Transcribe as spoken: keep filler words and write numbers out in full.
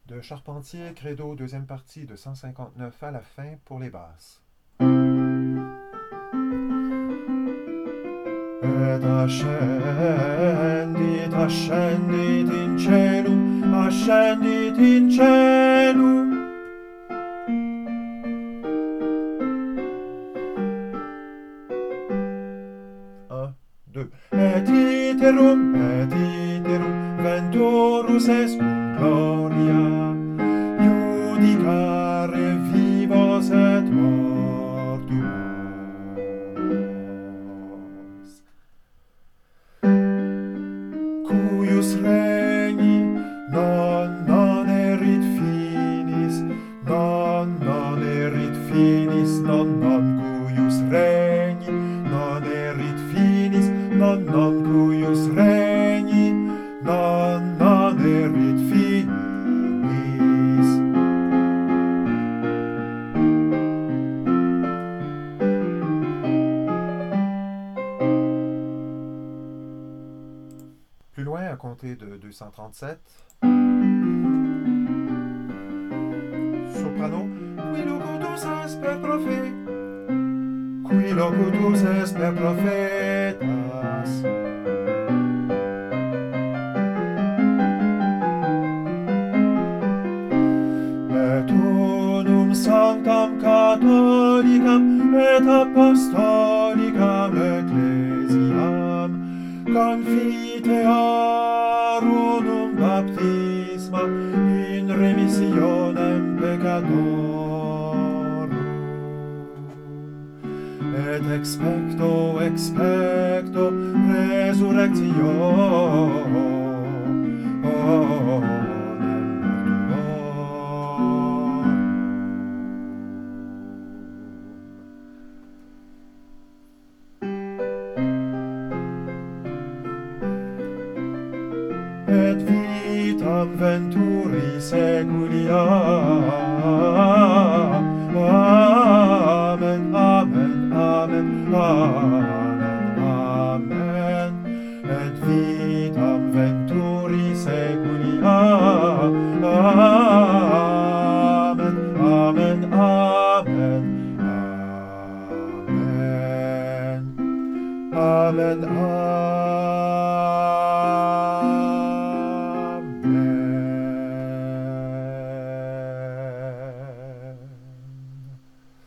De Charpentier, Credo, deuxième partie de cent cinquante-neuf à la fin pour les basses. Et ascendit, ascendit in celum, ascendit in celum. Un, deux. Et iterum, et iterum, venturus est cum gloria, judicare vivos et mortuos. Cuius regni non non erit finis, non non erit finis, non non cuius regni non erit finis, non non cuius regni non non erit finis. Plus loin, à compter de deux cent trente-sept. Soprano. Qui locutus est per prophet, qui locutus est per prophetas. Et unum sanctam catholicam et apostolicam ecclesiam confiteor unum baptisma in remissionem peccatorum et expecto expecto resurrectionem et vitam venturi seculia. Amen, amen, amen, amen, amen. Et vitam venturi seculia. Amen, amen, amen, amen, amen, amen.